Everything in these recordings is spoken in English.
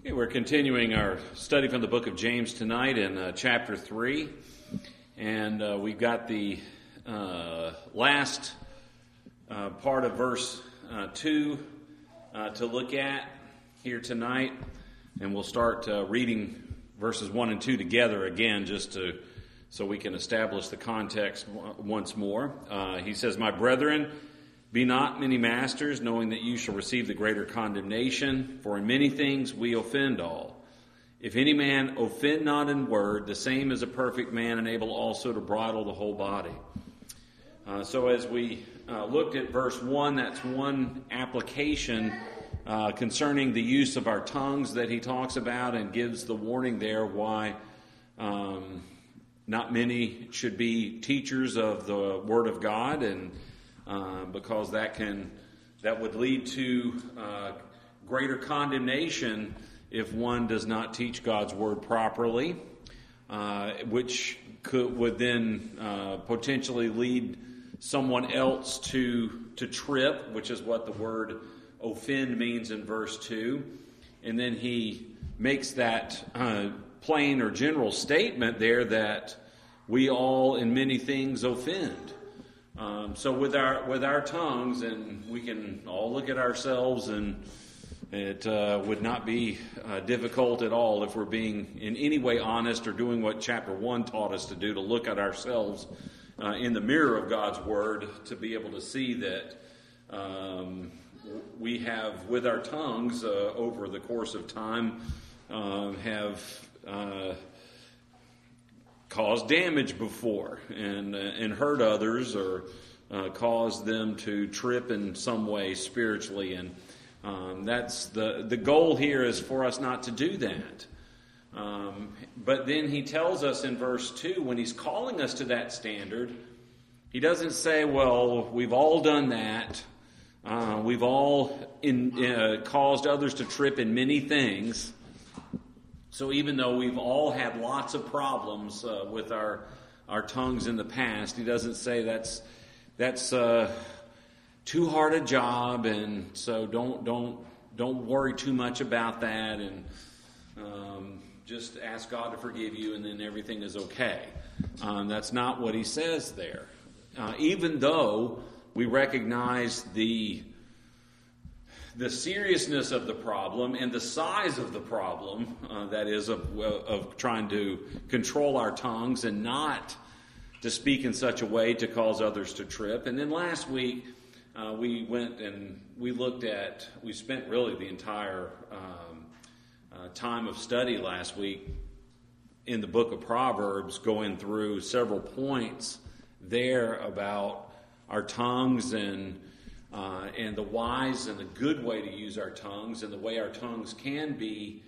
Okay, we're continuing our study from the book of James tonight in chapter 3, and we've got the last part of verse 2 to look at here tonight, and we'll start reading verses 1 and 2 together again so we can establish the context once more. He says, "My brethren, be not many masters, knowing that you shall receive the greater condemnation. For in many things we offend all. If any man offend not in word, the same is a perfect man, and able also to bridle the whole body." So as we looked at verse 1, that's one application concerning the use of our tongues that he talks about, and gives the warning there why not many should be teachers of the Word of God, and because that would lead to greater condemnation if one does not teach God's word properly, which would then potentially lead someone else to trip, which is what the word offend means in verse 2. And then he makes that plain or general statement there that we all in many things offend. So with our tongues, and we can all look at ourselves, and it would not be difficult at all if we're being in any way honest or doing what chapter 1 taught us to do, to look at ourselves in the mirror of God's Word, to be able to see that we have, with our tongues, over the course of time, have caused damage before and hurt others, or caused them to trip in some way spiritually, and that's the goal here, is for us not to do that. But then he tells us in verse 2, when he's calling us to that standard, he doesn't say, well, we've all done that, we've all caused others to trip in many things. So even though we've all had lots of problems with our tongues in the past, he doesn't say that's too hard a job, and so don't worry too much about that, and just ask God to forgive you, and then everything is okay. That's not what he says there. Even though we recognize the seriousness of the problem and the size of the problem, that is, of trying to control our tongues and not to speak in such a way to cause others to trip. And then last week, we went and we spent really the entire time of study last week in the book of Proverbs, going through several points there about our tongues, and the wise and the good way to use our tongues, and the way our tongues can be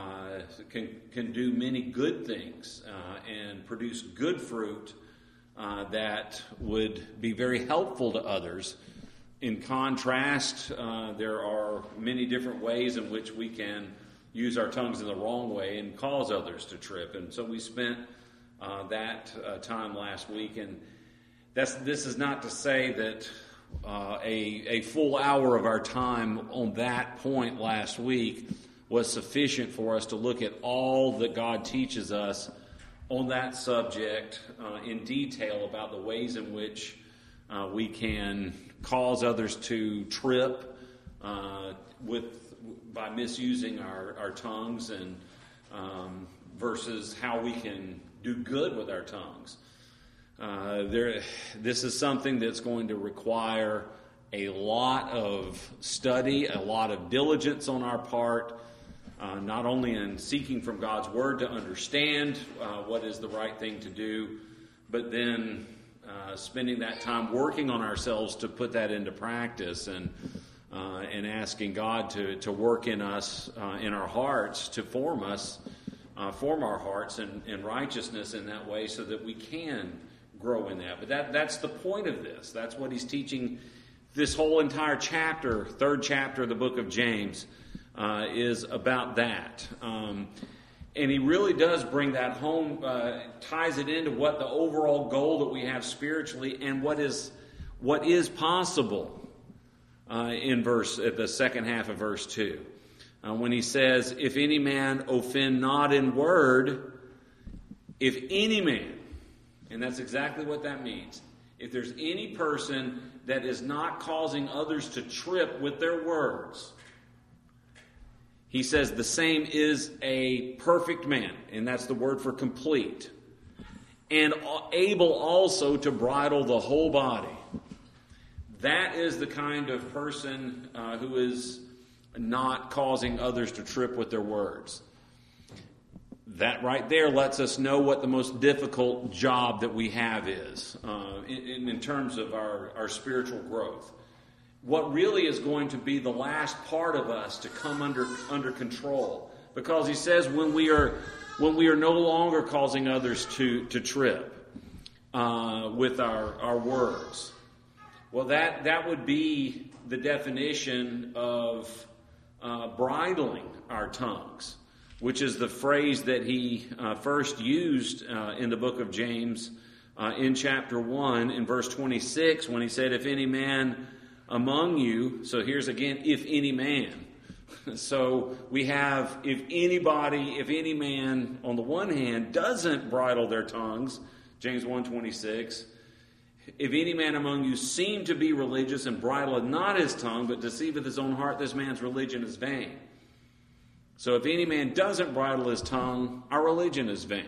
can do many good things and produce good fruit that would be very helpful to others. In contrast, there are many different ways in which we can use our tongues in the wrong way and cause others to trip. And so we spent that time last week, and this is not to say that a full hour of our time on that point last week was sufficient for us to look at all that God teaches us on that subject in detail, about the ways in which we can cause others to trip by misusing our tongues, and versus how we can do good with our tongues. This is something that's going to require a lot of study, a lot of diligence on our part, not only in seeking from God's Word to understand what is the right thing to do, but then spending that time working on ourselves to put that into practice, and asking God to work in us, in our hearts, to form our hearts in righteousness in that way, so that we can grow in that. But that's the point of this. That's what he's teaching. This whole entire chapter, third chapter of the book of James, is about that. And he really does bring that home, ties it into what the overall goal that we have spiritually, and what is possible at the second half of verse 2. when he says, if any man offend not in word, if any man, and that's exactly what that means. If there's any person that is not causing others to trip with their words, he says the same is a perfect man, and that's the word for complete, and able also to bridle the whole body. That is the kind of person who is not causing others to trip with their words. That right there lets us know what the most difficult job that we have is in terms of our spiritual growth. What really is going to be the last part of us to come under control. Because he says when we are no longer causing others to trip with our words. Well, that would be the definition of bridling our tongues, which is the phrase that he first used in the book of James in chapter 1 in verse 26 when he said, if any man among you, so here's again, if any man. So we have, if any man on the one hand doesn't bridle their tongues, James 1:26, if any man among you seem to be religious and bridleth not his tongue, but deceiveth his own heart, this man's religion is vain. So if any man doesn't bridle his tongue, our religion is vain.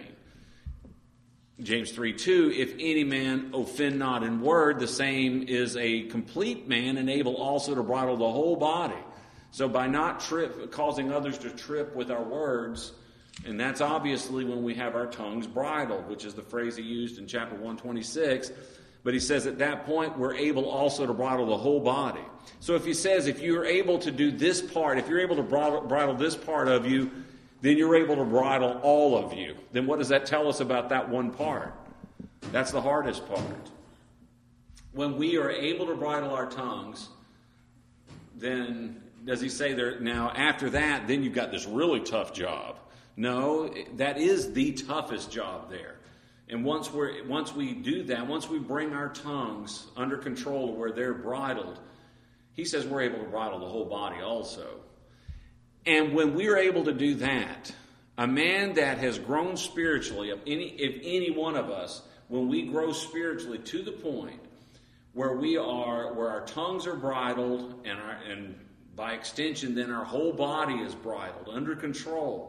James 3:2, if any man offend not in word, the same is a complete man and able also to bridle the whole body. So by not causing others to trip with our words, and that's obviously when we have our tongues bridled, which is the phrase he used in chapter 1:26. But he says at that point, we're able also to bridle the whole body. So if he says, if you're able to do this part, if you're able to bridle this part of you, then you're able to bridle all of you. Then what does that tell us about that one part? That's the hardest part. When we are able to bridle our tongues, then does he say there now after that, then you've got this really tough job? No, that is the toughest job there. And once we do that, once we bring our tongues under control where they're bridled, he says we're able to bridle the whole body also. And when we are able to do that, a man that has grown spiritually, if any one of us, when we grow spiritually to the point where where our tongues are bridled, and by extension, then our whole body is bridled, under control,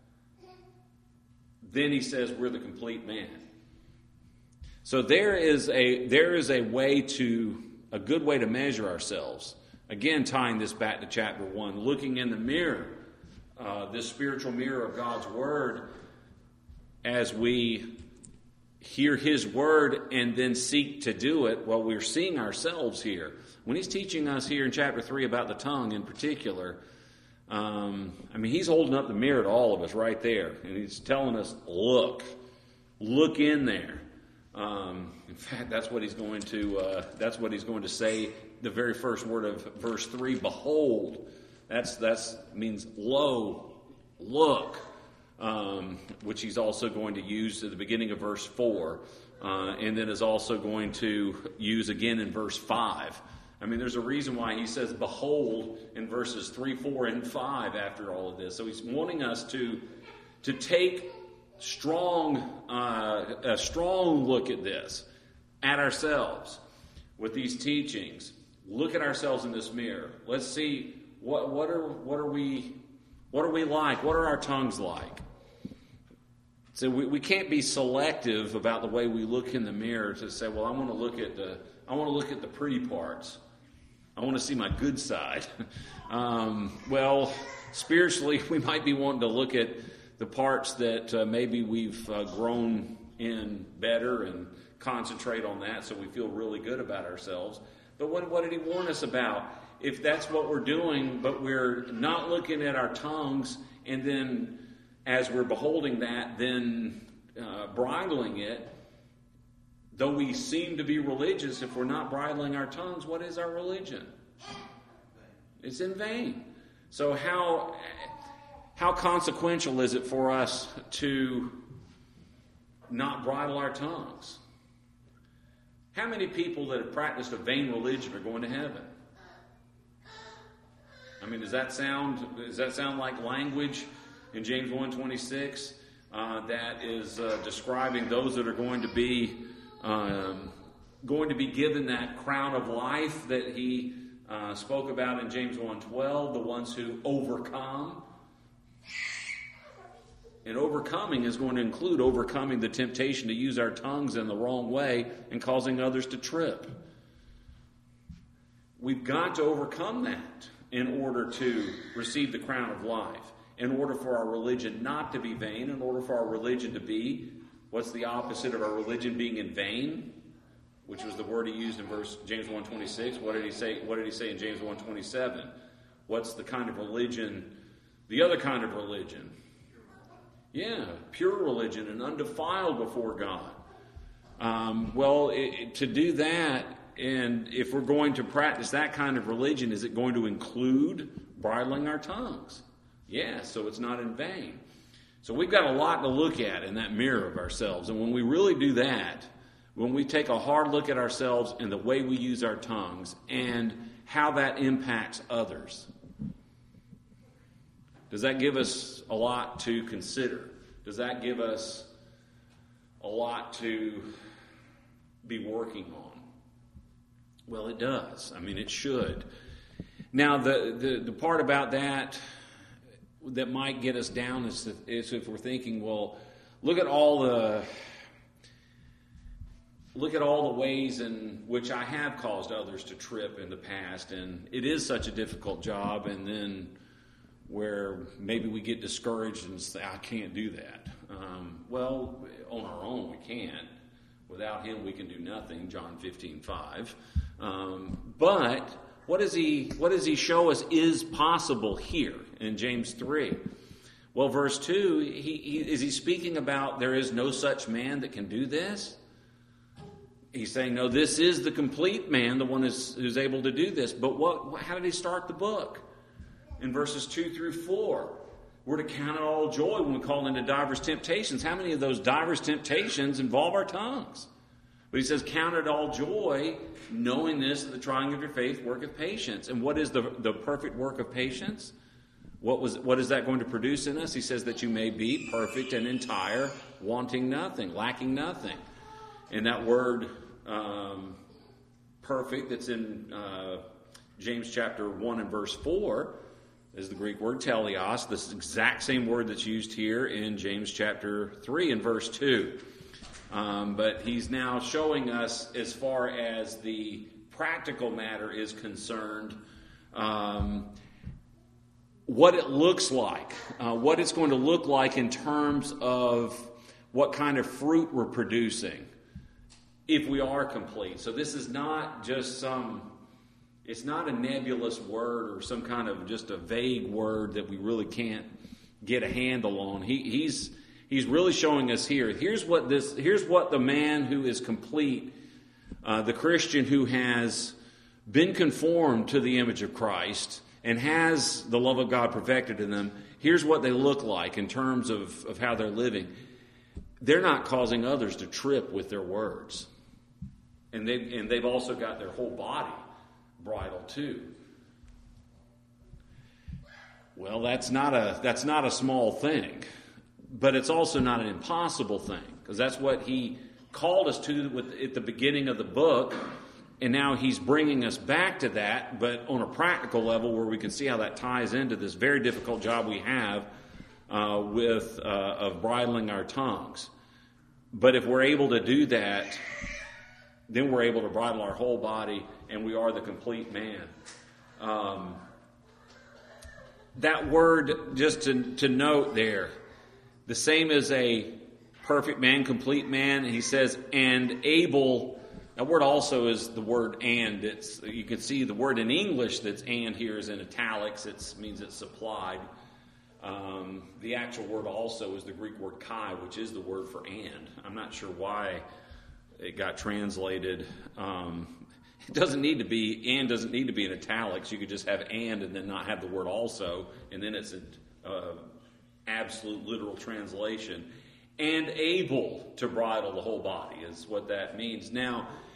then he says we're the complete man. So there is a good way to measure ourselves. Again, tying this back to chapter 1, looking in the mirror, this spiritual mirror of God's Word, as we hear His Word and then seek to do it, well, we're seeing ourselves here. When He's teaching us here in chapter 3 about the tongue in particular, He's holding up the mirror to all of us right there. And He's telling us, look in there. In fact, that's what He's going to say. The very first word of verse 3, behold, that means lo, look, which He's also going to use at the beginning of verse 4, and then is also going to use again in verse 5. There's a reason why He says behold in verses 3, 4, and 5 after all of this. So He's wanting us to take a strong look at this, at ourselves, with these teachings. Look at ourselves in this mirror. Let's see what are we like? What are our tongues like? So we can't be selective about the way we look in the mirror to say, well, I want to look at the pretty parts. I want to see my good side. Well, spiritually, we might be wanting to look at the parts that maybe we've grown in better and concentrate on that so we feel really good about ourselves. But what did He warn us about? If that's what we're doing, but we're not looking at our tongues, and then as we're beholding that, then bridling it, though we seem to be religious, if we're not bridling our tongues, what is our religion? It's in vain. So how consequential is it for us to not bridle our tongues? How many people that have practiced a vain religion are going to heaven? I mean, does that sound like language in James 1:26 that is describing those that are going to be given that crown of life that he spoke about in James 1:12, the ones who overcome? And overcoming is going to include overcoming the temptation to use our tongues in the wrong way and causing others to trip. We've got to overcome that in order to receive the crown of life, in order for our religion not to be vain, in order for our religion to be, what's the opposite of our religion being in vain? Which was the word he used in James 1:26. What did he say in James 1:27? What's the kind of religion, the other kind of religion? Yeah, pure religion and undefiled before God. To do that, and if we're going to practice that kind of religion, is it going to include bridling our tongues? Yeah, so it's not in vain. So we've got a lot to look at in that mirror of ourselves. And when we really do that, when we take a hard look at ourselves and the way we use our tongues and how that impacts others, does that give us a lot to consider? Does that give us a lot to be working on? Well, it does. I mean, it should. Now, the part about that might get us down is if we're thinking, well, look at all the ways in which I have caused others to trip in the past, and it is such a difficult job, and then where maybe we get discouraged and say, I can't do that. Well, on our own we can't. Without him we can do nothing, John 15:5. But what does he show us is possible here in James 3? Well, verse 2, is he speaking about there is no such man that can do this? He's saying, no, this is the complete man, the one who's able to do this. But how did he start the book? In verses 2 through 4, we're to count it all joy when we call into diverse temptations. How many of those diverse temptations involve our tongues? But he says, count it all joy, knowing this, that the trying of your faith worketh patience. And what is the perfect work of patience? What is that going to produce in us? He says that you may be perfect and entire, wanting nothing, lacking nothing. And that word perfect that's in James chapter 1 and verse 4 is the Greek word teleos, this exact same word that's used here in James chapter 3 and verse 2. But he's now showing us, as far as the practical matter is concerned, what it looks like, what it's going to look like in terms of what kind of fruit we're producing if we are complete. So this is not just it's not a nebulous word or some kind of just a vague word that we really can't get a handle on. He's really showing us here. Here's what the man who is complete, the Christian who has been conformed to the image of Christ and has the love of God perfected in them. Here's what they look like in terms of how they're living. They're not causing others to trip with their words. And they've also got their whole body bridled too. Well, that's not a small thing, but it's also not an impossible thing, because that's what he called us to at the beginning of the book, and now he's bringing us back to that, but on a practical level where we can see how that ties into this very difficult job we have of bridling our tongues. But if we're able to do that, then we're able to bridle our whole body, and we are the complete man. That word, just to note there, the same as a perfect man, complete man, he says, and able. That word also is the word and. You can see the word in English that's and here is in italics. It means it's supplied. The actual word also is the Greek word kai, which is the word for and. I'm not sure why it got translated. It doesn't need to be, and doesn't need to be in italics. You could just have and then not have the word also, and then it's an absolute literal translation. And able to bridle the whole body is what that means. Now,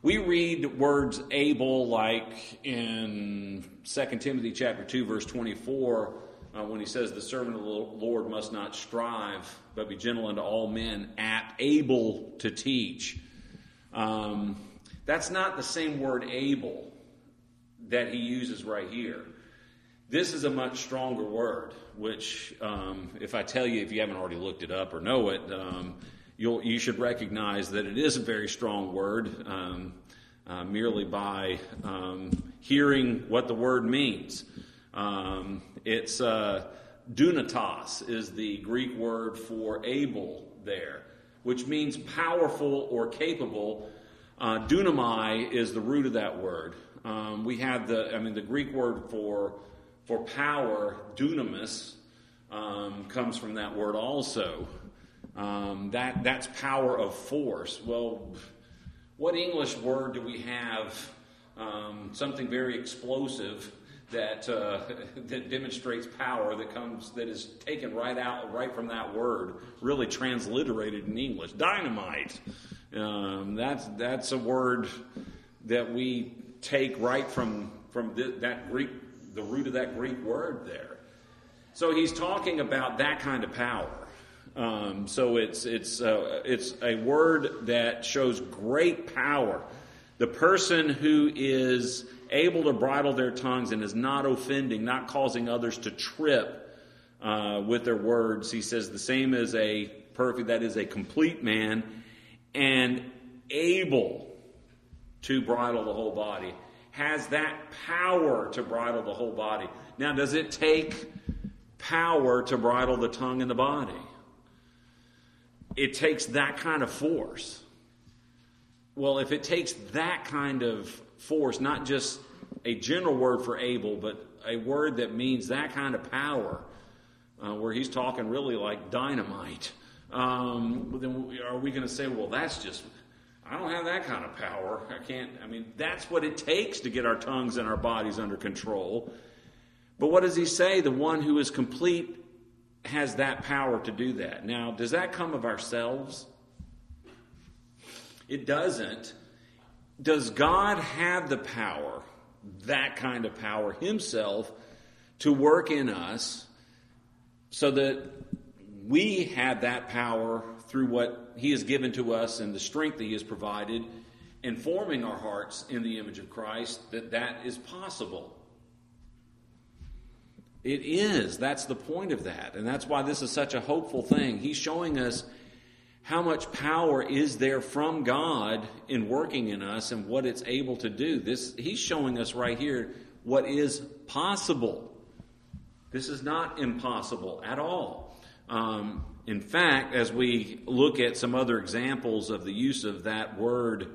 We read words able like in 2 Timothy chapter 2, verse 24, when he says, the servant of the Lord must not strive, but be gentle unto all men, able to teach. That's not the same word able that he uses right here. This is a much stronger word, which if I tell you, if you haven't already looked it up or know it, you should recognize that it is a very strong word merely by hearing what the word means. It's dunatos is the Greek word for able there, which means powerful or capable. Dunamai is the root of that word. We have the Greek word for power, dunamis, comes from that word also. That's power of force. Well, what English word do we have? Something very explosive that demonstrates power that is taken right from that word, really transliterated in English. Dynamite. That's a word that we take right from that Greek, the root of that Greek word there. So he's talking about that kind of power. So it's a word that shows great power. The person who is able to bridle their tongues and is not offending, not causing others to trip with their words, he says the same as a perfect, that is a complete man, and able to bridle the whole body. Has that power to bridle the whole body. Now, does it take power to bridle the tongue and the body? It takes that kind of force. Well, if it takes that kind of force, not just a general word for able, but a word that means that kind of power, where he's talking really like dynamite, then are we going to say, well, that's just, I don't have that kind of power. That's what it takes to get our tongues and our bodies under control. But what does he say? The one who is complete has that power to do that. Now, does that come of ourselves? It doesn't. Does God have the power, that kind of power himself, to work in us so that we have that power through what he has given to us and the strength that he has provided in forming our hearts in the image of Christ, that is possible? It is. That's the point of that. And that's why this is such a hopeful thing. He's showing us how much power is there from God in working in us and what it's able to do. He's showing us right here what is possible. This is not impossible at all. In fact, as we look at some other examples of the use of that word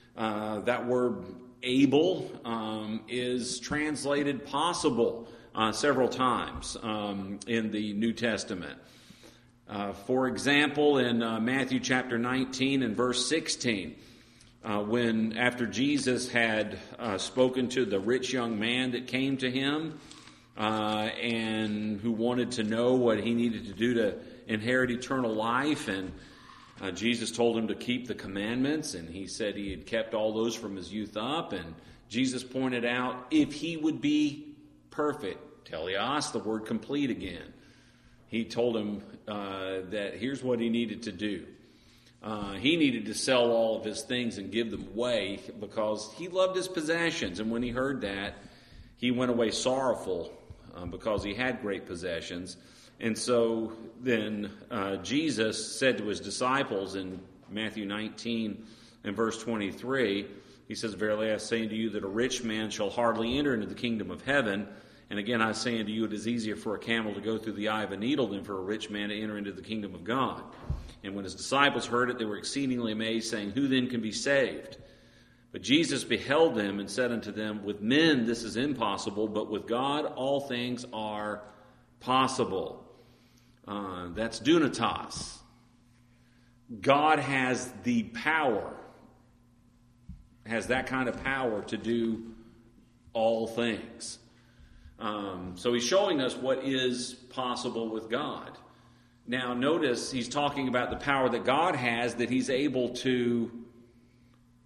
able is translated possible several times in the New Testament. For example, in Matthew chapter 19 and verse 16, when after Jesus had spoken to the rich young man that came to him and who wanted to know what he needed to do to inherit eternal life, and Jesus told him to keep the commandments, and he said he had kept all those from his youth up, and Jesus pointed out if he would be perfect, teleos, the word complete again. He told him that here's what he needed to do. He needed to sell all of his things and give them away because he loved his possessions. And when he heard that, he went away sorrowful because he had great possessions. And so then Jesus said to his disciples in Matthew 19 and verse 23, he says, "Verily I say unto you that a rich man shall hardly enter into the kingdom of heaven. And again, I say unto you, it is easier for a camel to go through the eye of a needle than for a rich man to enter into the kingdom of God." And when his disciples heard it, they were exceedingly amazed, saying, "Who then can be saved?" But Jesus beheld them and said unto them, "With men this is impossible, but with God all things are possible." That's dunatos. God has the power, has that kind of power to do all things. So he's showing us what is possible with God. Now notice he's talking about the power that God has, that he's able to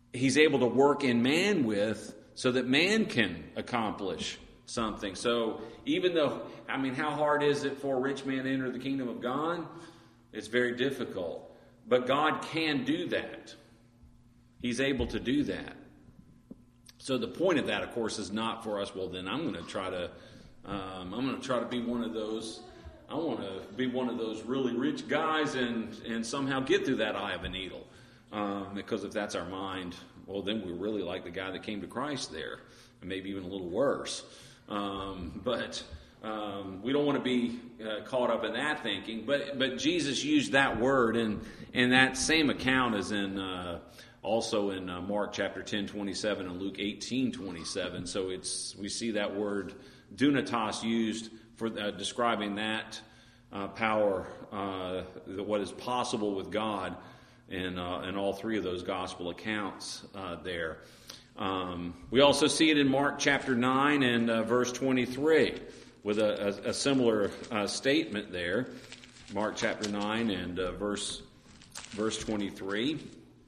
he's able to work in man with so that man can accomplish something. So even though, how hard is it for a rich man to enter the kingdom of God? It's very difficult. But God can do that. He's able to do that. So the point of that, of course, is not for us, well, then I'm going to try to be one of those. I want to be one of those really rich guys and somehow get through that eye of a needle. Because if that's our mind, well, then we're really like the guy that came to Christ there, and maybe even a little worse. But we don't want to be caught up in that thinking. But Jesus used that word, and that same account is in also in Mark chapter 10:27 and Luke 18:27. So we see that word dunatos used for describing that power, what is possible with God, in all three of those gospel accounts there. We also see it in Mark chapter 9 and verse 23 with a similar statement there. Mark chapter 9 and verse 23.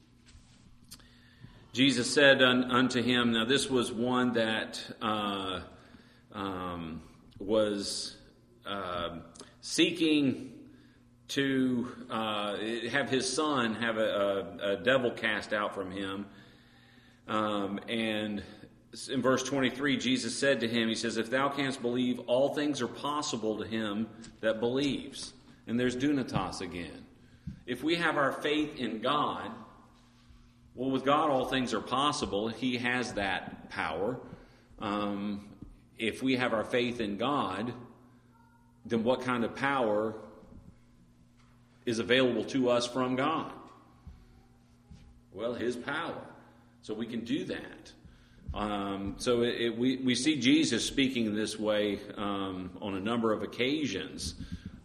Jesus said unto him, now this was one that was seeking to have his son have a devil cast out from him. And in verse 23, Jesus said to him, he says, if thou canst believe, all things are possible to him that believes. And there's dunatos again. If we have our faith in God, well, with God all things are possible. He has that power. If we have our faith in God, then what kind of power is available to us from God? Well, His power. So we can do that. We see Jesus speaking this way on a number of occasions.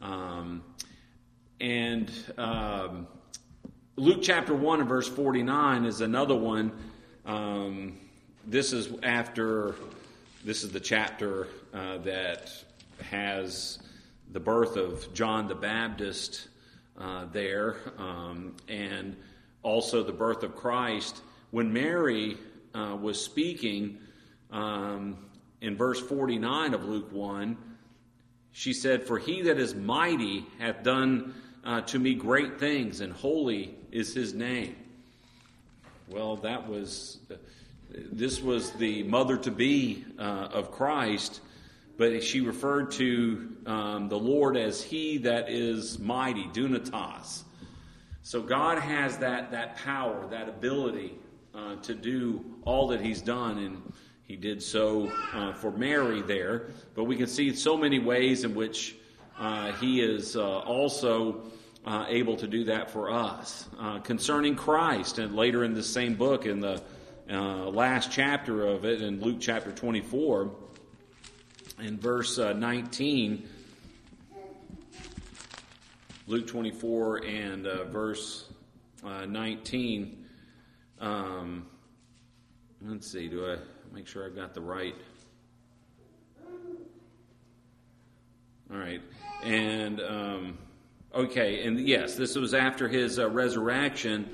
Luke chapter 1 and verse 49 is another one. This is the chapter that has the birth of John the Baptist there, and also the birth of Christ. When Mary was speaking in verse 49 of Luke 1, she said, for he that is mighty hath done to me great things, and holy is his name. Well, this was the mother-to-be of Christ, but she referred to the Lord as he that is mighty, dunatos. So God has that power, that ability to do all that He's done, and He did so for Mary there. But we can see so many ways in which He is also able to do that for us. Concerning Christ, and later in the same book, in the last chapter of it, in Luke chapter 24, in verse 19, Luke 24 and verse 19. Let's see, do I make sure I've got the right? All right. And, okay, and yes, this was after His resurrection.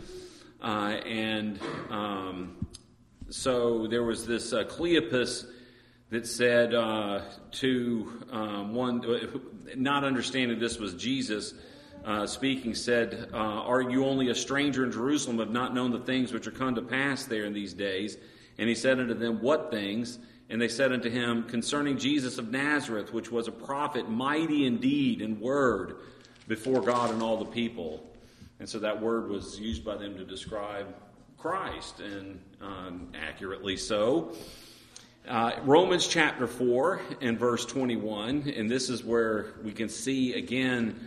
So there was this Cleopas that said to one, not understanding this was Jesus speaking, said, are you only a stranger in Jerusalem, have not known the things which are come to pass there in these days? And he said unto them, what things? And they said unto him, concerning Jesus of Nazareth, which was a prophet, mighty in deed and word before God and all the people. And so that word was used by them to describe Christ, and accurately so. Romans chapter 4 and verse 21, and this is where we can see again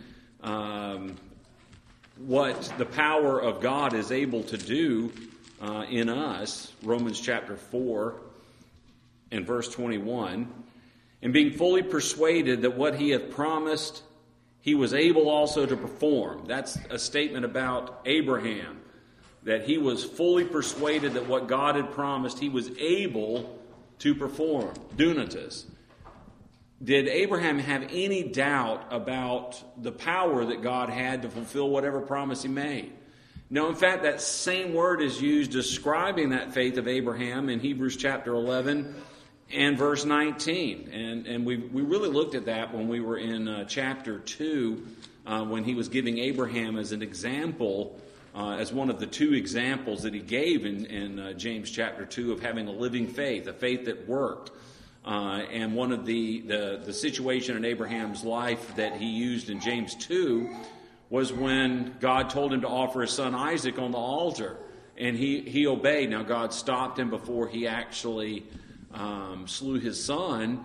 what the power of God is able to do in us. Romans chapter 4 and verse 21. And being fully persuaded that what He hath promised, He was able also to perform. That's a statement about Abraham, that he was fully persuaded that what God had promised, he was able to perform. Dunatos. Did Abraham have any doubt about the power that God had to fulfill whatever promise He made? No, in fact, that same word is used describing that faith of Abraham in Hebrews chapter 11 and verse 19. And we really looked at that when we were in chapter 2, when he was giving Abraham as an example, as one of the two examples that he gave in James chapter 2 of having a living faith, a faith that worked. And one of the situation in Abraham's life that he used in James 2 was when God told him to offer his son Isaac on the altar. And he obeyed. Now, God stopped him before he actually slew his son.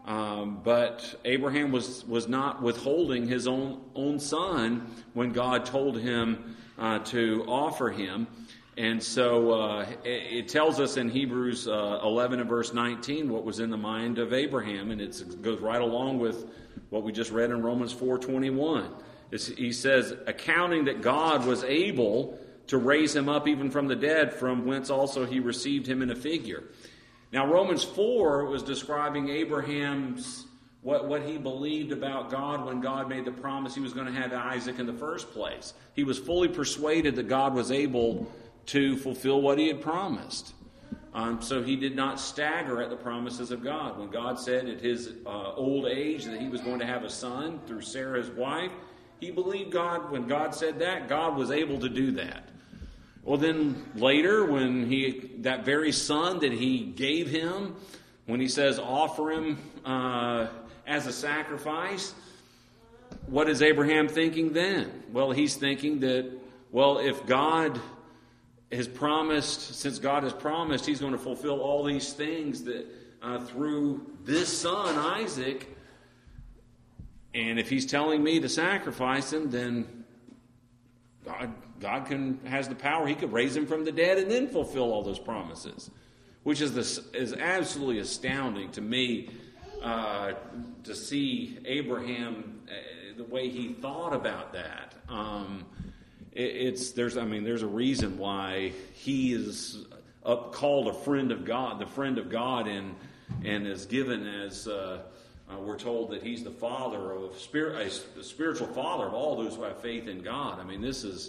But Abraham was not withholding his own son when God told him to offer him. And so it tells us in Hebrews 11 and verse 19 what was in the mind of Abraham, and it goes right along with what we just read in Romans 4:21. He says, accounting that God was able to raise him up even from the dead, from whence also he received him in a figure. Now Romans 4 was describing Abraham's what he believed about God when God made the promise he was going to have Isaac in the first place. He was fully persuaded that God was able to fulfill what he had promised. So he did not stagger at the promises of God. When God said at his old age that he was going to have a son through Sarah, his wife, he believed God. When God said that, God was able to do that. Well, then later, when that very son that he gave him, when he says offer him as a sacrifice, what is Abraham thinking then? Well, he's thinking that, well, if God has promised, since God has promised, he's going to fulfill all these things that through this son, Isaac, and if he's telling me to sacrifice him, then God has the power. He could raise him from the dead and then fulfill all those promises, which is absolutely astounding to me to see Abraham, the way he thought about that. There's a reason why he is called a friend of God, the friend of God, and is given as we're told that he's the father of the spiritual father of all those who have faith in God. I mean, this is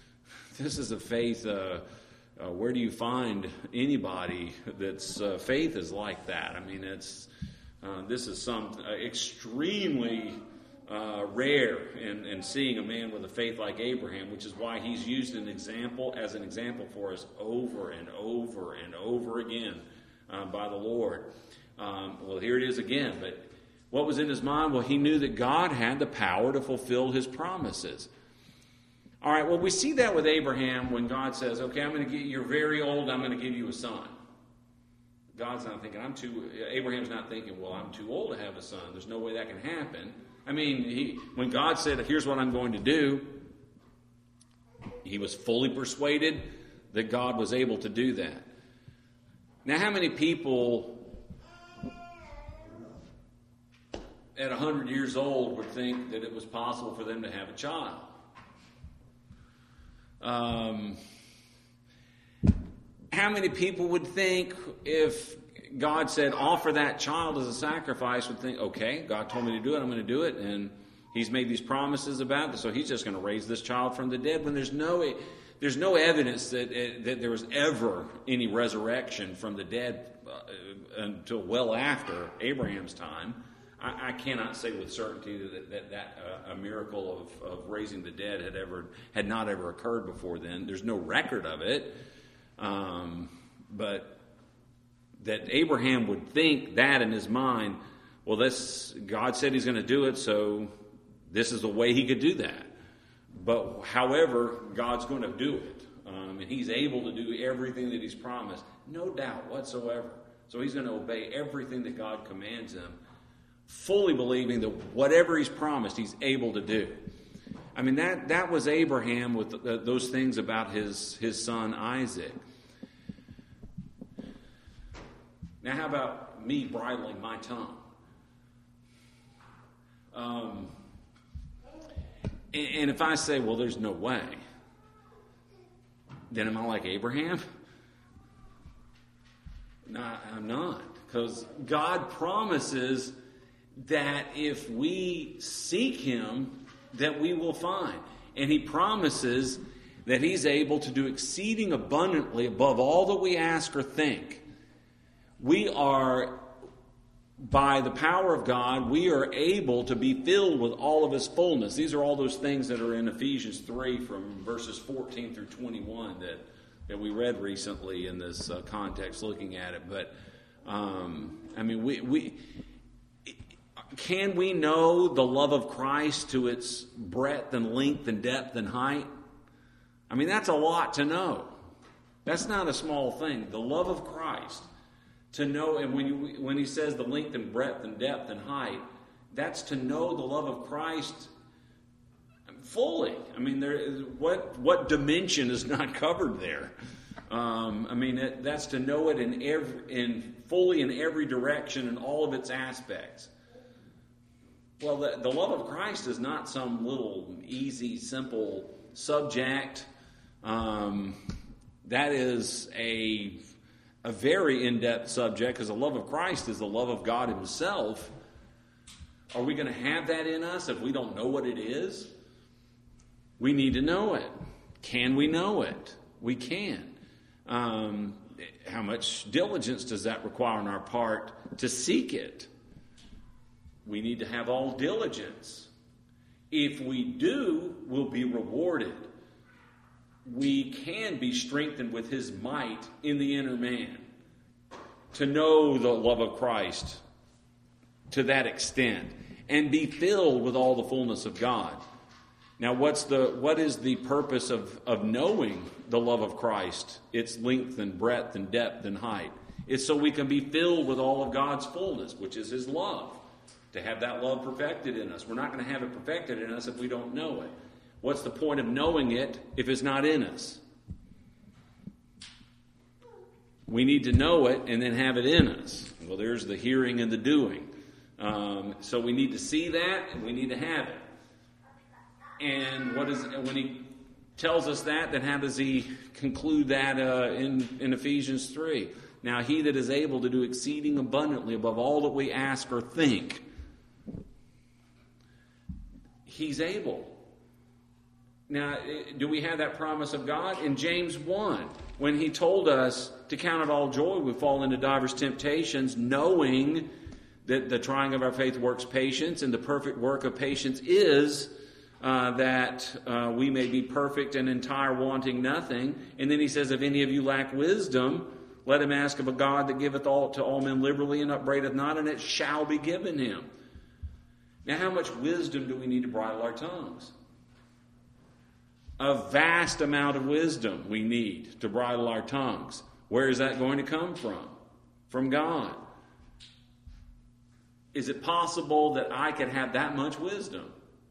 a faith. Where do you find anybody that's faith is like that? I mean, this is some extremely rare in seeing a man with a faith like Abraham, which is why he's used as an example for us over and over and over again by the Lord. Well, here it is again. But what was in his mind? Well, he knew that God had the power to fulfill his promises. All right, well, we see that with Abraham when God says, okay, you're very old, I'm going to give you a son. God's not thinking, Abraham's not thinking, well, I'm too old to have a son. There's no way that can happen. I mean, when God said, here's what I'm going to do, he was fully persuaded that God was able to do that. Now, how many people at 100 years old would think that it was possible for them to have a child? How many people would think if God said, offer that child as a sacrifice, would think, okay, God told me to do it, I'm going to do it, and he's made these promises about it, so he's just going to raise this child from the dead, when there's no evidence that there was ever any resurrection from the dead until well after Abraham's time. I cannot say with certainty that a miracle of raising the dead had not ever occurred before then. There's no record of it. But that Abraham would think that in his mind, well, God said he's going to do it, so this is the way he could do that. But however, God's going to do it. And he's able to do everything that he's promised, no doubt whatsoever. So he's going to obey everything that God commands him, fully believing that whatever he's promised, he's able to do. I mean, that was Abraham with those things about his son Isaac. Now, how about me bridling my tongue? And if I say, well, there's no way, then am I like Abraham? No, I'm not. Because God promises that if we seek him, that we will find. And he promises that He's able to do exceeding abundantly above all that we ask or think. We are, by the power of God, we are able to be filled with all of His fullness. These are all those things that are in Ephesians 3 from verses 14 through 21 that we read recently in this context looking at it. But, can we know the love of Christ to its breadth and length and depth and height? I mean, that's a lot to know. That's not a small thing. The love of Christ. To know, and when he says the length and breadth and depth and height, that's to know the love of Christ fully. I mean, what dimension is not covered there? That's to know it in fully in every direction in all of its aspects. Well, the love of Christ is not some little easy, simple subject. That is a very in-depth subject, because the love of Christ is the love of God Himself. Are we going to have that in us if we don't know what it is? We need to know it. Can we know it? We can. How much diligence does that require on our part to seek it? We need to have all diligence. If we do, we'll be rewarded. We can be strengthened with His might in the inner man to know the love of Christ to that extent and be filled with all the fullness of God. Now, what is the purpose of knowing the love of Christ, its length and breadth and depth and height? It's so we can be filled with all of God's fullness, which is His love, to have that love perfected in us. We're not going to have it perfected in us if we don't know it. What's the point of knowing it if it's not in us? We need to know it and then have it in us. Well, there's the hearing and the doing. So we need to see that and we need to have it. And when he tells us that, then how does he conclude that in Ephesians 3? Now, He that is able to do exceeding abundantly above all that we ask or think. He's able. Now, do we have that promise of God? In James 1, when he told us to count it all joy, we fall into diverse temptations, knowing that the trying of our faith works patience, and the perfect work of patience is that we may be perfect and entire, wanting nothing. And then he says, if any of you lack wisdom, let him ask of a God that giveth all to all men liberally and upbraideth not, and it shall be given him. Now, how much wisdom do we need to bridle our tongues? A vast amount of wisdom we need to bridle our tongues. Where is that going to come from? From God. Is it possible that I could have that much wisdom?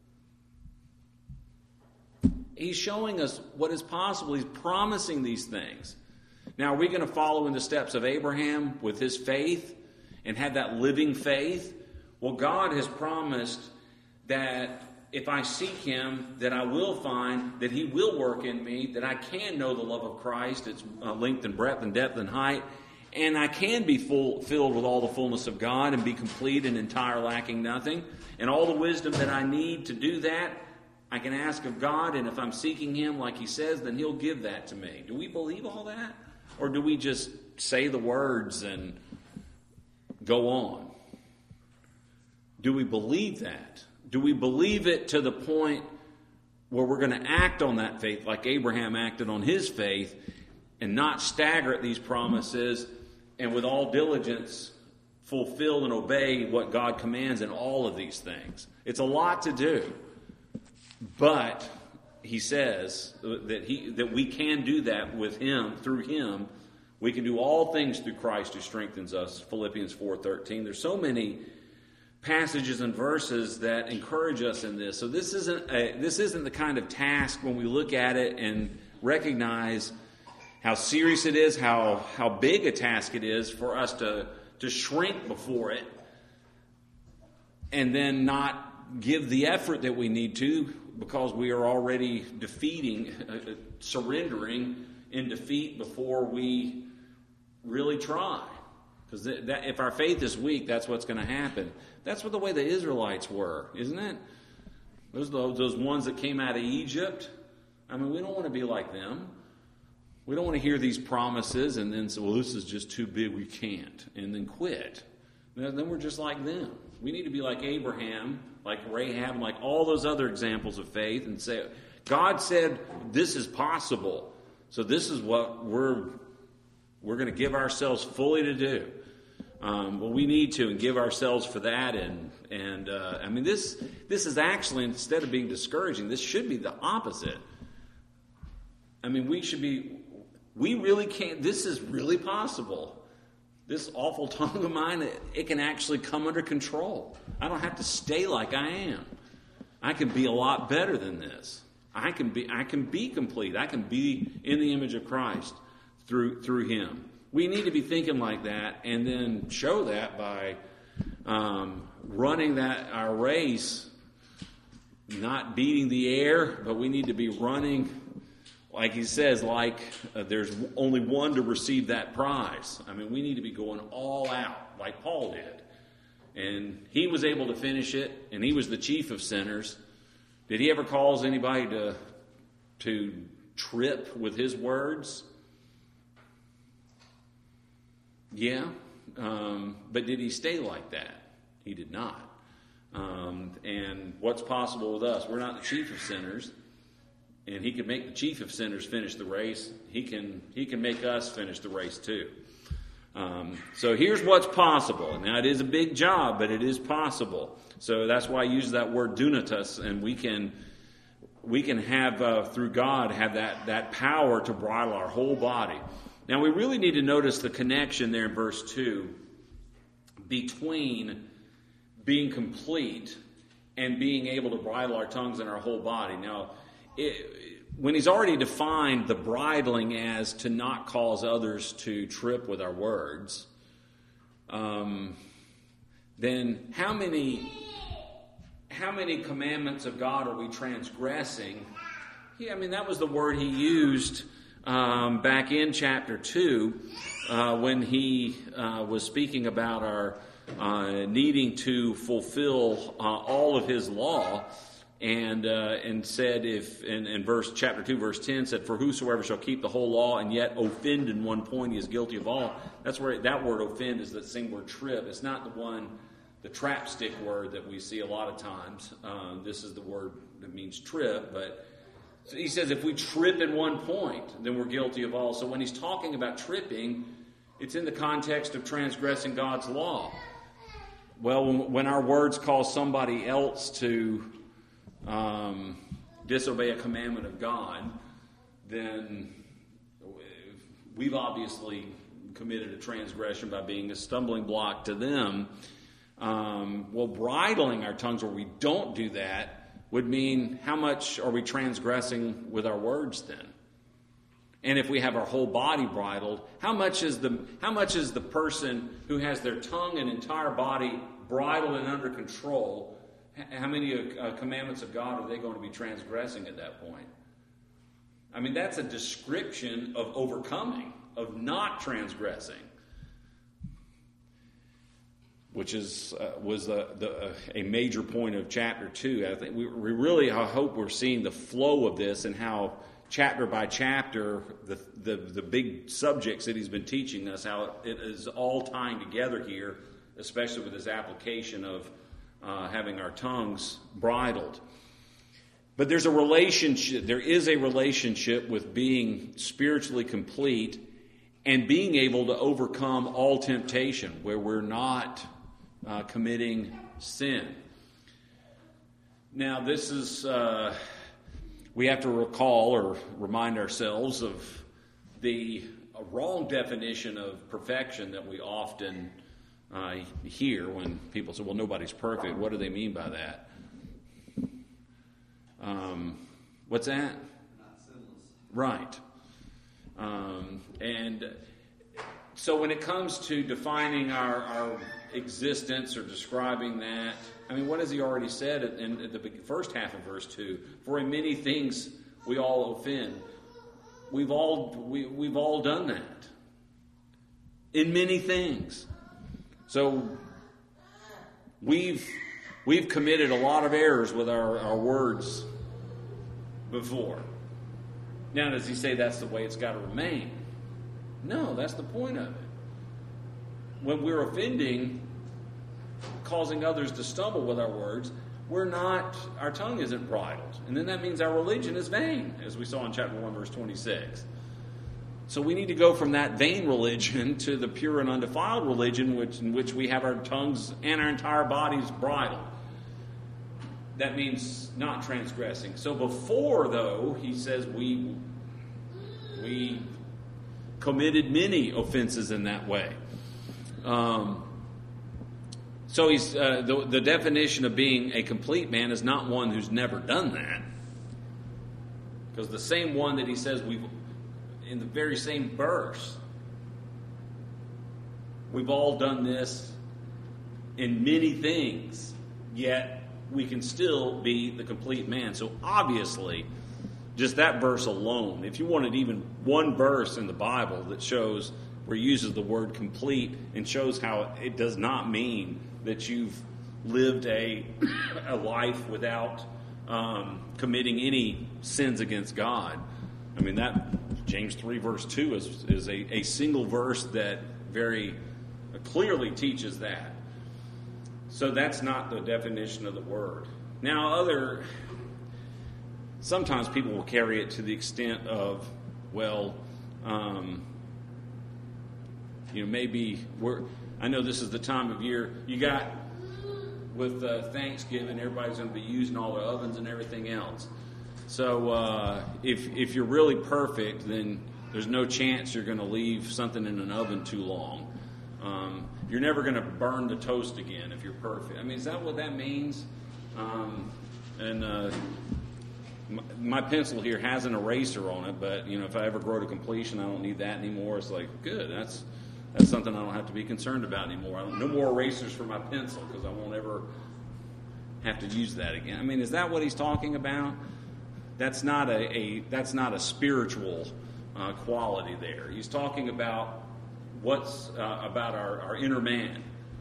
He's showing us what is possible. He's promising these things. Now, are we going to follow in the steps of Abraham with his faith and have that living faith? Well, God has promised that if I seek Him, that I will find that He will work in me, that I can know the love of Christ, its length and breadth and depth and height, and I can be filled with all the fullness of God and be complete and entire, lacking nothing. And all the wisdom that I need to do that, I can ask of God, and if I'm seeking Him like He says, then He'll give that to me. Do we believe all that? Or do we just say the words and go on? Do we believe that? Do we believe it to the point where we're going to act on that faith like Abraham acted on his faith and not stagger at these promises and with all diligence fulfill and obey what God commands in all of these things? It's a lot to do. But he says that we can do that with Him, through Him. We can do all things through Christ who strengthens us, Philippians 4:13. There's so many passages and verses that encourage us in this. So this isn't the kind of task when we look at it and recognize how serious it is, how big a task it is for us to shrink before it and then not give the effort that we need to because we are already surrendering in defeat before we really try. Because if our faith is weak, that's what's going to happen. That's what the way the Israelites were, isn't it? Those ones that came out of Egypt. I mean, we don't want to be like them. We don't want to hear these promises and then say, well, this is just too big, we can't, and then quit. Then we're just like them. We need to be like Abraham, like Rahab, like all those other examples of faith, and say, God said this is possible, so this is what we're going to give ourselves fully to do. Well, we need to and give ourselves for that, and I mean, this is actually, instead of being discouraging, this should be the opposite. I mean, we really can't, this is really possible. This awful tongue of mine, it can actually come under control. I don't have to stay like I am. I can be a lot better than this. I can be complete. I can be in the image of Christ through Him. We need to be thinking like that, and then show that by running our race, not beating the air, but we need to be running. Like he says, there's only one to receive that prize. I mean, we need to be going all out, like Paul did. And he was able to finish it, and he was the chief of sinners. Did he ever cause anybody to trip with his words? Yeah. But did he stay like that? He did not. And what's possible with us? We're not the chief of sinners. And he can make the chief of sinners finish the race. He can make us finish the race too. So here's what's possible. Now it is a big job, but it is possible. So that's why I use that word dunatus, and we can have through God have that power to bridle our whole body. Now we really need to notice the connection there in verse 2 between being complete and being able to bridle our tongues and our whole body. Now, when he's already defined the bridling as to not cause others to trip with our words, then how many commandments of God are we transgressing? Yeah, I mean, that was the word he used back in chapter 2 when he was speaking about our needing to fulfill all of his law. And said, if in chapter 2, verse 10 said, for whosoever shall keep the whole law and yet offend in one point, he is guilty of all. That's where that word offend is that same word trip. It's not the trapstick word that we see a lot of times. This is the word that means trip. But so he says if we trip in one point, then we're guilty of all. So when he's talking about tripping, it's in the context of transgressing God's law. Well, when our words cause somebody else to disobey a commandment of God, then we've obviously committed a transgression by being a stumbling block to them. Well, bridling our tongues where we don't do that would mean how much are we transgressing with our words then? And if we have our whole body bridled, how much is the person who has their tongue and entire body bridled and under control? How many commandments of God are they going to be transgressing at that point? I mean, that's a description of overcoming, of not transgressing, which was a major point of chapter 2. I think I hope we're seeing the flow of this and how chapter by chapter the big subjects that he's been teaching us, how it is all tying together here, especially with this application of having our tongues bridled. But there is a relationship with being spiritually complete and being able to overcome all temptation where we're not committing sin. Now this is, we have to recall or remind ourselves of the wrong definition of perfection that we often hear when people say, well, nobody's perfect. What do they mean by that? What's that? Not sinless. Right. And so when it comes to defining our existence or describing that, I mean, what has he already said in the first half of verse 2? For in many things we all offend. We've all done that. In many things. So we've committed a lot of errors with our words before. Now, does he say that's the way it's got to remain? No, that's the point of it. When we're offending, causing others to stumble with our words, our tongue isn't bridled. And then that means our religion is vain, as we saw in chapter 1, verse 26. So we need to go from that vain religion to the pure and undefiled religion, in which we have our tongues and our entire bodies bridled. That means not transgressing. So before, though, he says we committed many offenses in that way. So he's the definition of being a complete man is not one who's never done that. Because the same one that he says in the very same verse, we've all done this in many things, yet we can still be the complete man. So obviously, just that verse alone, if you wanted even one verse in the Bible that shows where he uses the word complete and shows how it does not mean that you've lived a life without committing any sins against God. I mean, that James 3 verse 2 is a single verse that very clearly teaches that. So that's not the definition of the word. Now, sometimes people will carry it to the extent of, maybe I know this is the time of year you got with Thanksgiving, everybody's going to be using all their ovens and everything else. So if you're really perfect, then there's no chance you're going to leave something in an oven too long. You're never going to burn the toast again if you're perfect. I mean, is that what that means? My pencil here has an eraser on it, but if I ever grow to completion, I don't need that anymore. It's like, good, that's something I don't have to be concerned about anymore. No more erasers for my pencil because I won't ever have to use that again. I mean, is that what he's talking about? That's not a spiritual quality there. He's talking about what's about our inner man,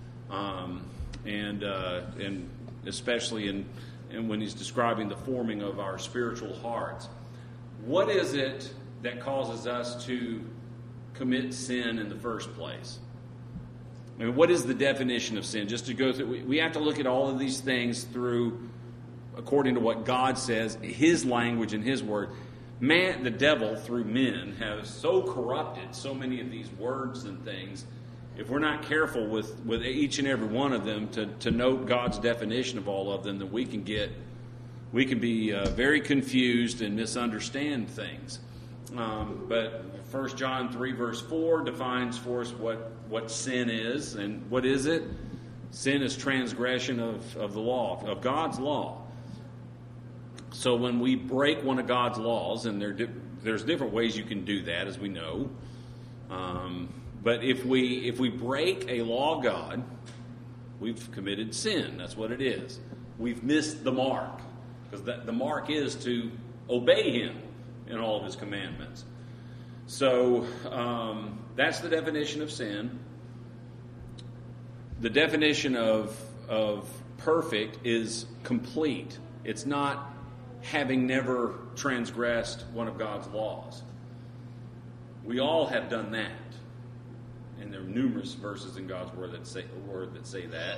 and especially in when he's describing the forming of our spiritual hearts. What is it that causes us to commit sin in the first place? I mean, what is the definition of sin? Just to go through, we have to look at all of these things according to what God says, His language and His word. Man, the devil, through men, has so corrupted so many of these words and things. If we're not careful with each and every one of them to note God's definition of all of them, then we can be very confused and misunderstand things. But 1 John 3 verse 4 defines for us what sin is. And what is it? Sin is transgression of the law, of God's law. So when we break one of God's laws, and there's different ways you can do that, as we know. But if we break a law of God, we've committed sin. That's what it is. We've missed the mark. Because the mark is to obey Him in all of His commandments. So that's the definition of sin. The definition of perfect is complete. It's not having never transgressed one of God's laws. We all have done that. And there are numerous verses in God's word that say that.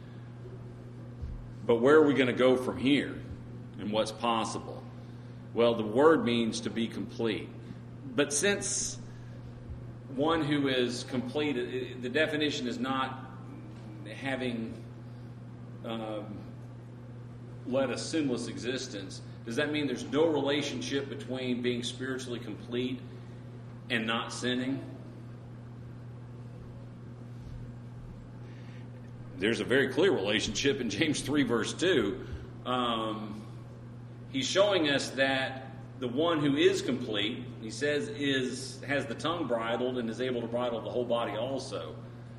But where are we going to go from here? And what's possible? Well, the word means to be complete. But since one who is complete, the definition is not having led a sinless existence. Does that mean there's no relationship between being spiritually complete and not sinning? There's a very clear relationship in James 3 verse 2. He's showing us that the one who is complete, he says, has the tongue bridled and is able to bridle the whole body also.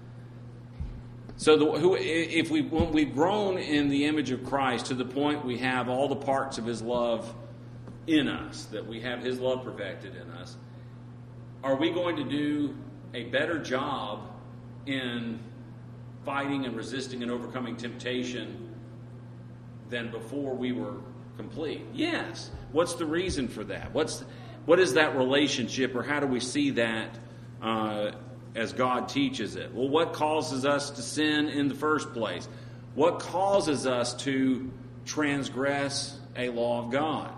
So when we've grown in the image of Christ to the point we have all the parts of His love in us, that we have His love perfected in us, are we going to do a better job in fighting and resisting and overcoming temptation than before we were complete? Yes. What's the reason for that? What is that relationship, or how do we see that as God teaches it? Well, what causes us to sin in the first place? What causes us to transgress a law of God?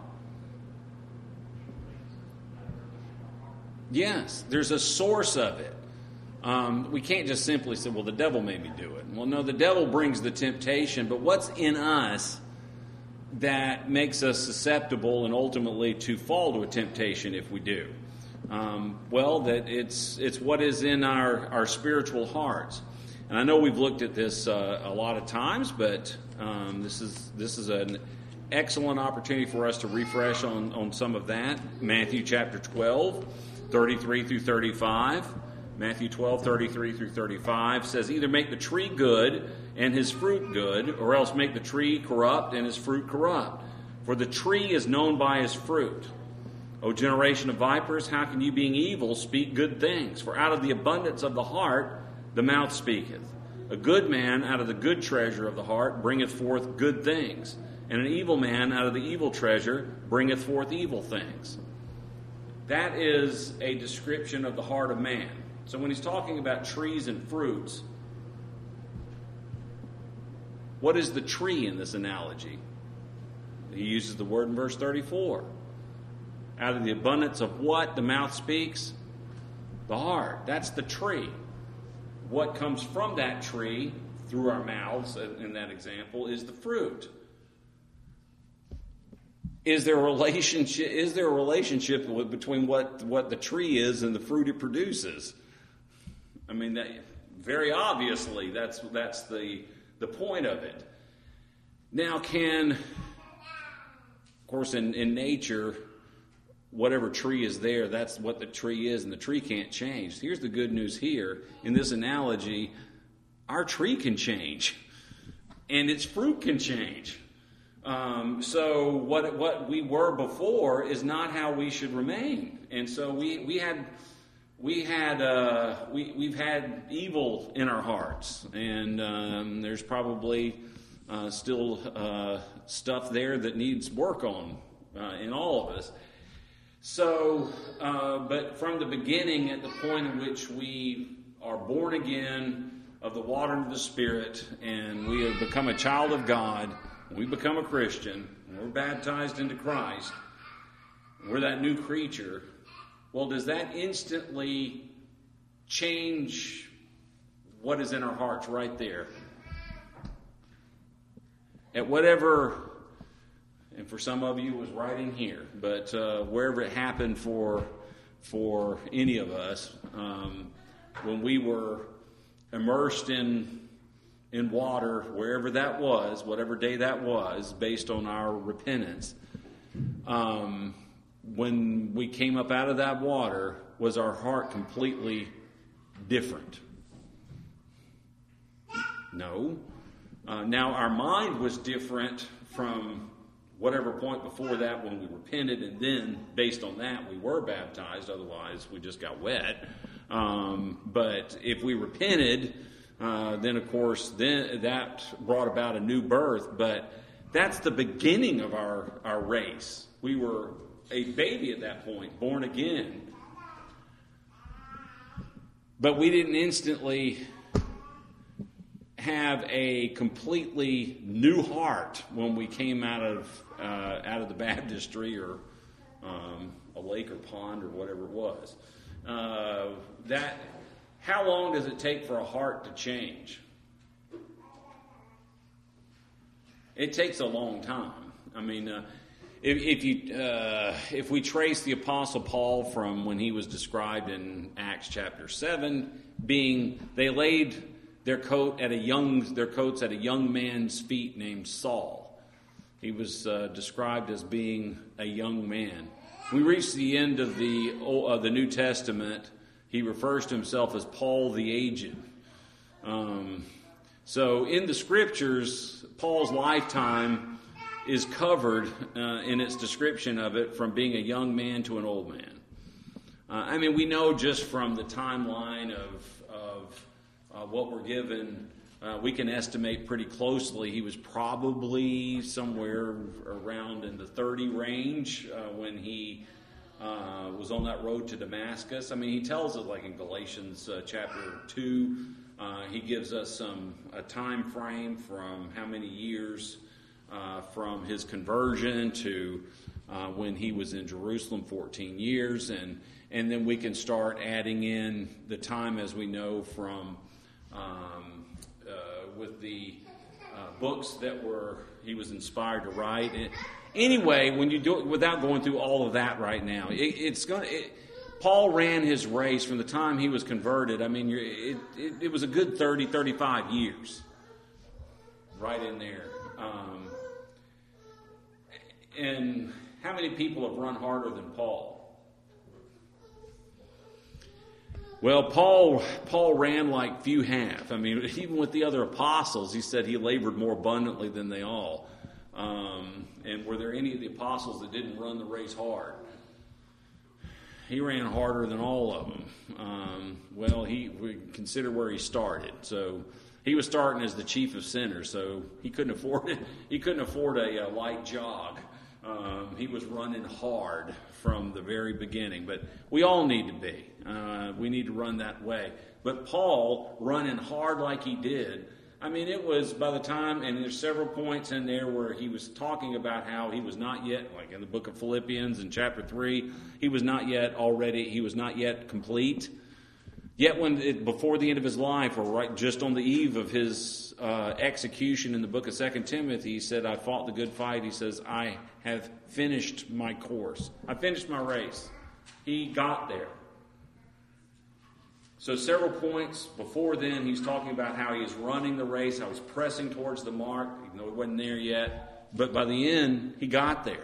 Yes, there's a source of it. We can't just simply say, well, the devil made me do it. Well, no, the devil brings the temptation, but what's in us that makes us susceptible and ultimately to fall to a temptation if we do? Well, that it's what is in our spiritual hearts. And I know we've looked at this a lot of times, but this is an excellent opportunity for us to refresh on some of that. Matthew chapter 12, 33 through 35. Matthew 12, 33 through 35 says, either make the tree good and his fruit good, or else make the tree corrupt and his fruit corrupt. For the tree is known by his fruit. O generation of vipers, how can you, being evil, speak good things? For out of the abundance of the heart the mouth speaketh. A good man out of the good treasure of the heart bringeth forth good things, and an evil man out of the evil treasure bringeth forth evil things. That is a description of the heart of man. So when he's talking about trees and fruits, what is the tree in this analogy? He uses the word in verse 34. Out of the abundance of what the mouth speaks? The heart. That's the tree. What comes from that tree through our mouths, in that example, is the fruit. Is there a relationship between what the tree is and the fruit it produces? I mean, very obviously, that's the point of it. Now, of course, in nature, whatever tree is there, that's what the tree is, and the tree can't change. Here's the good news here. In this analogy, our tree can change, and its fruit can change. So what we were before is not how we should remain. And so we've had evil in our hearts, and there's probably still stuff there that needs work on in all of us. So, but from the beginning, at the point in which we are born again of the water and the Spirit, and we have become a child of God, we become a Christian, and we're baptized into Christ, we're that new creature. Well, does that instantly change what is in our hearts right there? At whatever, and for some of you it was right in here, but wherever it happened for any of us, when we were immersed in water, wherever that was, whatever day that was, based on our repentance, when we came up out of that water, was our heart completely different? No. Now, our mind was different from whatever point before that when we repented, and then, based on that, we were baptized. Otherwise, we just got wet. But if we repented, then, of course, then that brought about a new birth. But that's the beginning of our race. We were a baby at that point, born again. But we didn't instantly have a completely new heart when we came out of the baptistry or a lake or pond or whatever it was. How long does it take for a heart to change? It takes a long time. I mean, if we trace the Apostle Paul from when he was described in Acts chapter 7, they laid their coats at a young man's feet named Saul. He was described as being a young man. We reach the end of the New Testament. He refers to himself as Paul the Aged. So in the Scriptures, Paul's lifetime is covered in its description of it, from being a young man to an old man. I mean, we know just from the timeline of what we're given, we can estimate pretty closely he was probably somewhere around in the 30 range when he was on that road to Damascus. I mean, he tells it like in Galatians chapter 2. He gives us a time frame from how many years from his conversion to when he was in Jerusalem, 14 years. And then we can start adding in the time, as we know, from with the books that he was inspired to write. Anyway, when you do it without going through all of that right now, Paul ran his race from the time he was converted. I mean, it was a good 30, 35 years right in there. And how many people have run harder than Paul? Well, Paul ran like few have. I mean, even with the other apostles, he said he labored more abundantly than they all. And were there any of the apostles that didn't run the race hard? He ran harder than all of them. We consider where he started. So he was starting as the chief of sinners, so he couldn't afford it. He couldn't afford a light jog. He was running hard from the very beginning. But we all need to be. We need to run that way. But Paul, running hard like he did, I mean, it was by the time, and there's several points in there where he was talking about how he was not yet, like in the book of Philippians in chapter 3, he was not yet complete. Yet before the end of his life, or right just on the eve of his execution in the book of 2 Timothy, he said, I fought the good fight. He says, I have finished my course. I finished my race. He got there. So several points before then, he's talking about how he was running the race, how he was pressing towards the mark, even though he wasn't there yet. But by the end, he got there.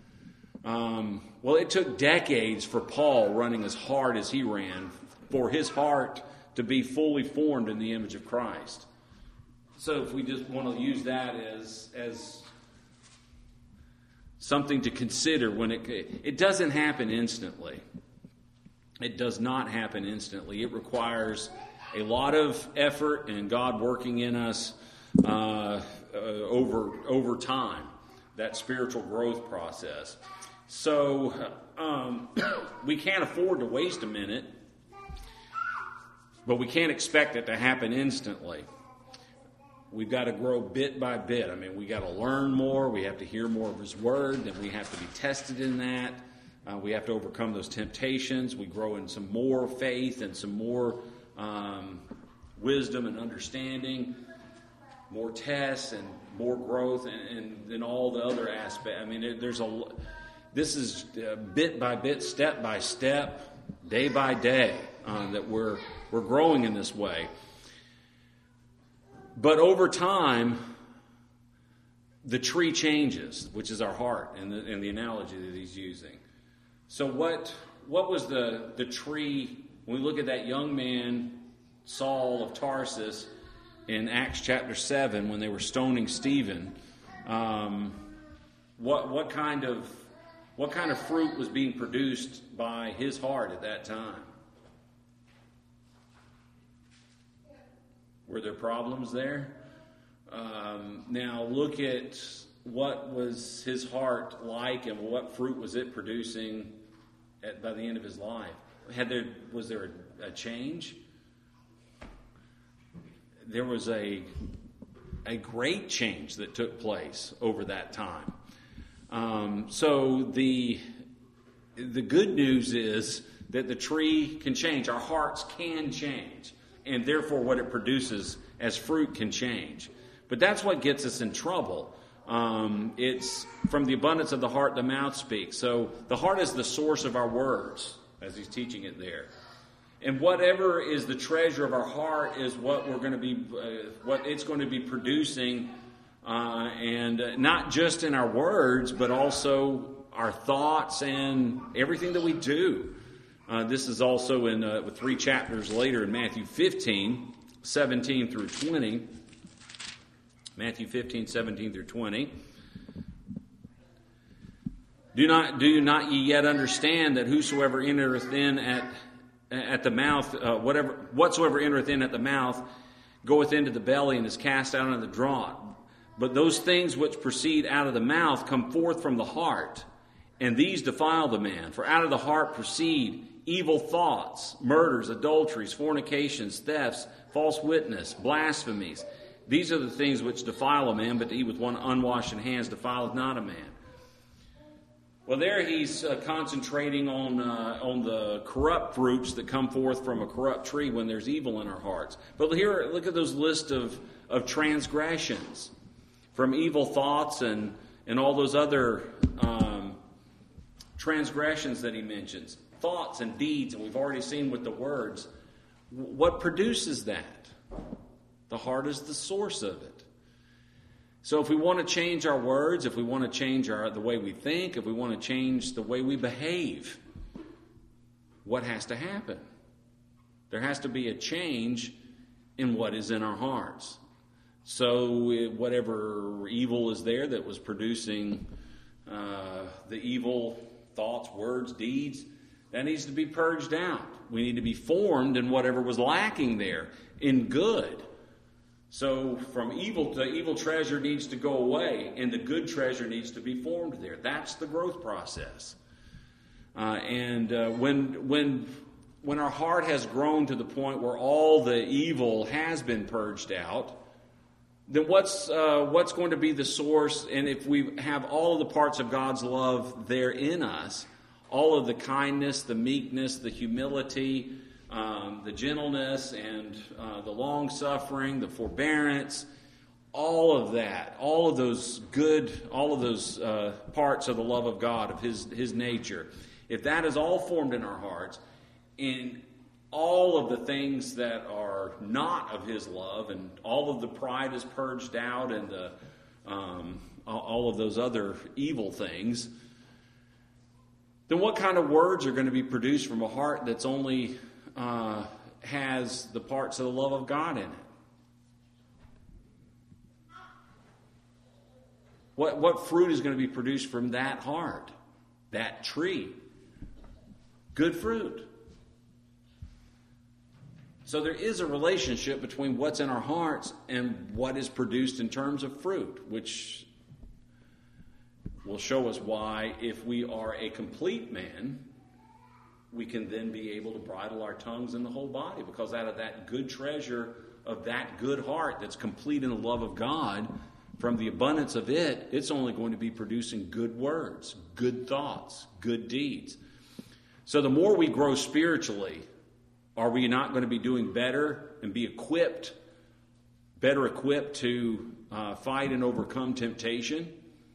It took decades for Paul running as hard as he ran for his heart to be fully formed in the image of Christ. So if we just want to use that as something to consider, when it doesn't happen instantly. It does not happen instantly. It requires a lot of effort and God working in us over time, that spiritual growth process. So we can't afford to waste a minute, but we can't expect it to happen instantly. We've got to grow bit by bit. I mean, we got to learn more. We have to hear more of His Word, and we have to be tested in that. We have to overcome those temptations. We grow in some more faith and some more wisdom and understanding, more tests and more growth, and then all the other aspects. I mean, this is bit by bit, step by step, day by day that we're growing in this way. But over time, the tree changes, which is our heart, in the analogy that he's using. So what was the tree, when we look at that young man, Saul of Tarsus, in Acts chapter 7, when they were stoning Stephen, what kind of fruit was being produced by his heart at that time? Were there problems there? Now look at what was his heart like and what fruit was it producing by the end of his life. Was there a change? There was a great change that took place over that time. So the good news is that the tree can change. Our hearts can change. And therefore what it produces as fruit can change. But that's what gets us in trouble. It's from the abundance of the heart the mouth speaks. So the heart is the source of our words, as he's teaching it there. And whatever is the treasure of our heart is what we're going to be, what it's going to be producing, and not just in our words, but also our thoughts and everything that we do. This is also in 3 chapters later in Matthew 15, 17 through 20. Matthew 15, 17 through 20. Do you not ye yet understand that whosoever entereth in at the mouth, whatsoever entereth in at the mouth, goeth into the belly and is cast out into the draught. But those things which proceed out of the mouth come forth from the heart, and these defile the man. For out of the heart proceed evil thoughts, murders, adulteries, fornications, thefts, false witness, blasphemies. These are the things which defile a man, but to eat with one unwashed hands defileth not a man. Well, there he's concentrating on the corrupt fruits that come forth from a corrupt tree when there's evil in our hearts. But here, look at those list of transgressions, from evil thoughts and all those other transgressions that he mentions. Thoughts and deeds, and we've already seen with the words. What produces that? The heart is the source of it. So if we want to change our words, if we want to change the way we think, if we want to change the way we behave, what has to happen? There has to be a change in what is in our hearts. So whatever evil is there that was producing the evil thoughts, words, deeds, that needs to be purged out. We need to be formed in whatever was lacking there in good. So from evil, the evil treasure needs to go away, and the good treasure needs to be formed there. That's the growth process. When our heart has grown to the point where all the evil has been purged out, then what's going to be the source? And if we have all of the parts of God's love there in us, all of the kindness, the meekness, the humility, the gentleness, and the long-suffering, the forbearance, all of that, all of those parts of the love of God, of His nature, if that is all formed in our hearts, in all of the things that are not of His love, and all of the pride is purged out, and all of those other evil things, then what kind of words are going to be produced from a heart that's only has the parts of the love of God in it? What fruit is going to be produced from that heart, that tree? Good fruit. So there is a relationship between what's in our hearts and what is produced in terms of fruit, which will show us why, if we are a complete man, we can then be able to bridle our tongues in the whole body, because out of that good treasure of that good heart that's complete in the love of God, from the abundance of it, it's only going to be producing good words, good thoughts, good deeds. So the more we grow spiritually, are we not going to be doing better and be better equipped to fight and overcome temptation?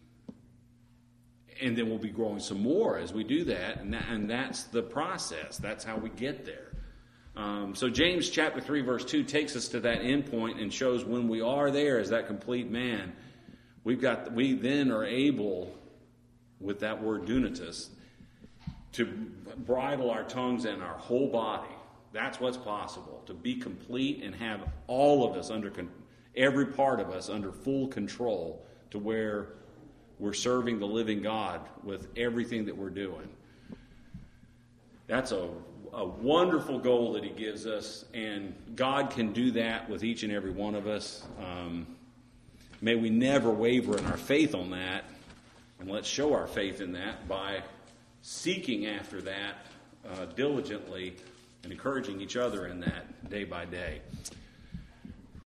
And then we'll be growing some more as we do that, and that's the process. That's how we get there. So James chapter 3, verse 2 takes us to that end point and shows when we are there as that complete man, we then are able, with that word dunatus, to bridle our tongues and our whole body. That's what's possible, to be complete and have all of us every part of us under full control, to where we're serving the living God with everything that we're doing. That's a wonderful goal that He gives us, and God can do that with each and every one of us. May we never waver in our faith on that, and let's show our faith in that by seeking after that diligently and encouraging each other in that day by day.